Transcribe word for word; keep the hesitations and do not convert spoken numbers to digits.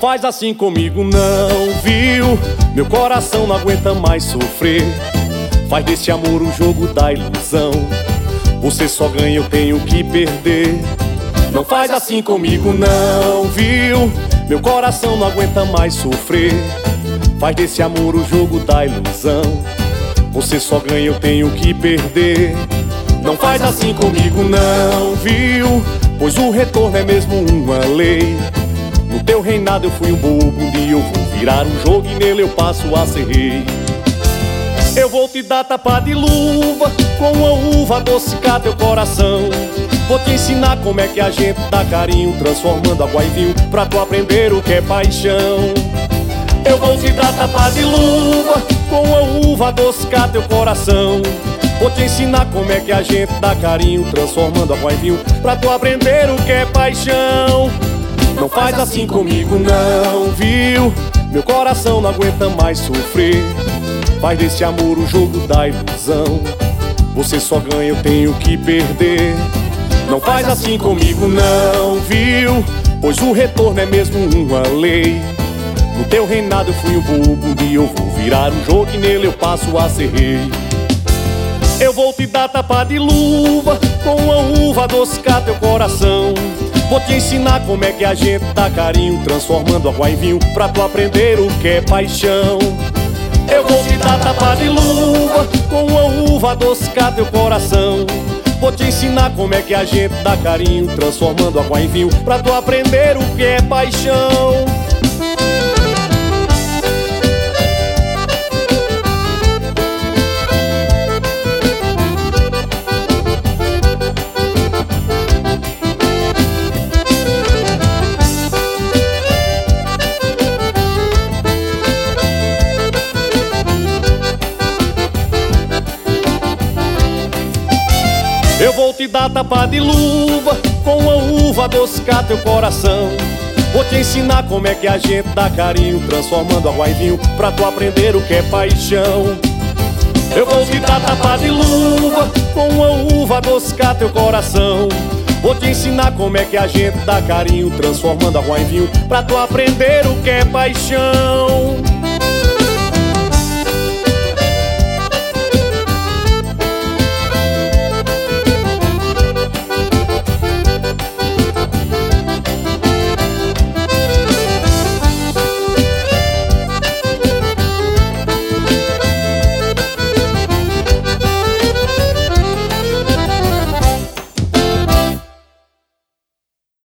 faz assim comigo não, viu? Meu coração não aguenta mais sofrer. Faz desse amor o jogo da ilusão. Você só ganha, eu tenho que perder. Não faz assim comigo não, viu? Meu coração não aguenta mais sofrer. Faz desse amor o jogo da ilusão. Você só ganha, eu tenho que perder. Não faz assim comigo não, viu? Pois o retorno é mesmo uma lei. No teu reinado eu fui um bobo, um dia eu vou virar um jogo e nele eu passo a ser rei. Eu vou te dar tapa de luva, com uma uva adocicar teu coração. Vou te ensinar como é que a gente dá carinho, transformando água em vinho, pra tu aprender o que é paixão. Eu vou te dar tapa de luva, com uma uva adocicar teu coração. Vou te ensinar como é que a gente dá carinho, transformando água em vinho, pra tu aprender o que é paixão. Não faz assim comigo não, viu? Meu coração não aguenta mais sofrer. Faz desse amor o jogo da ilusão. Você só ganha, eu tenho que perder. Não faz assim comigo não, viu? Pois o retorno é mesmo uma lei. No teu reinado eu fui um bobo, um dia eu vou virar um jogo e nele eu passo a ser rei. Eu vou te dar tapa de luva, com uma uva adocicar teu coração. Vou te ensinar como é que a gente dá carinho, transformando água em vinho, pra tu aprender o que é paixão. Eu vou te dar tapa de luva, com uma uva adocicar teu coração. Vou te ensinar como é que a gente dá carinho, transformando água em vinho, pra tu aprender o que é paixão. Eu vou te dar tapa de luva, com uma uva adocicar teu coração. Vou te ensinar como é que a gente dá carinho, transformando água em vinho, pra tu aprender o que é paixão. Eu vou te dar tapa de luva, com uma uva adocicar teu coração. Vou te ensinar como é que a gente dá carinho, transformando água em vinho, pra tu aprender o que é paixão.